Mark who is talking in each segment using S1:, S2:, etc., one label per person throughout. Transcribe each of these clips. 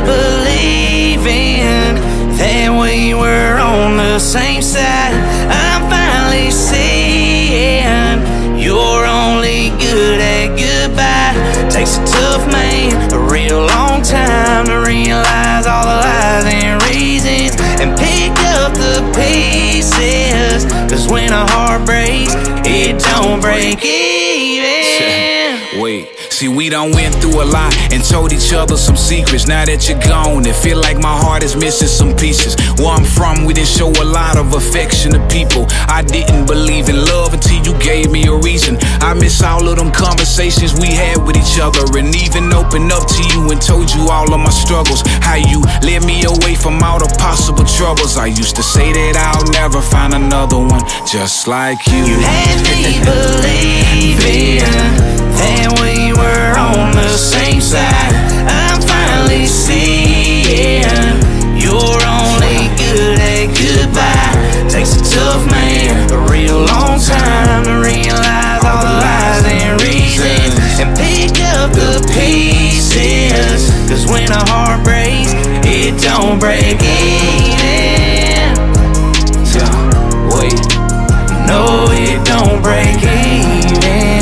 S1: believing that we were on the same side. I'm finally seeing you're only good at goodbye. Takes a tough man a real long time to realize all the lies and reasons and pick up the pieces. Cause when a heart breaks, it don't break even.
S2: Wait, see, we done went through a lot and told each other some secrets. Now that you're gone, it feel like my heart is missing some pieces. Where I'm from, we didn't show a lot of affection to people. I didn't believe in love until you gave me a reason. I miss all of them conversations we had with each other, and even opened up to you and told you all of my struggles. How you led me away from all the possible troubles. I used to say that I'll never find another one just like you.
S1: You had me believing that we were on the same side. I'm finally seeing you're only good at goodbye. Takes a tough man a real long time to realize all the lies and reasons and pick up the pieces. Cause when a heart breaks, it don't break even. So, wait, no, it don't break even.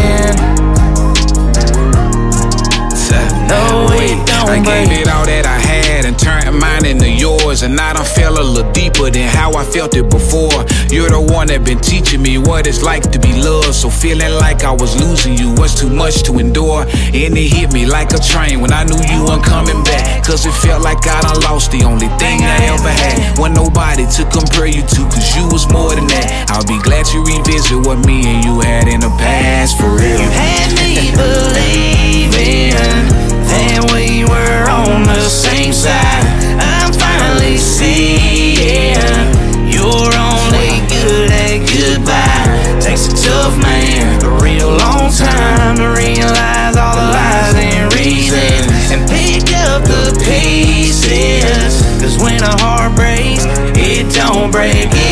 S2: I gave it all that I had and turned mine into yours, and I done fell a little deeper than how I felt it before. You're the one that been teaching me what it's like to be loved, so feeling like I was losing you was too much to endure. And it hit me like a train when I knew you weren't coming back, cause it felt like I done lost the only thing I ever had. When nobody to compare you to, cause you was more than that. I'll be glad to revisit what me and you had in the past, for real.
S1: You had me believing that we were on the same side. I'm finally seeing you're only good at goodbye. Takes a tough man a real long time to realize all the lies and reasons and pick up the pieces. Cause when a heart breaks, it don't break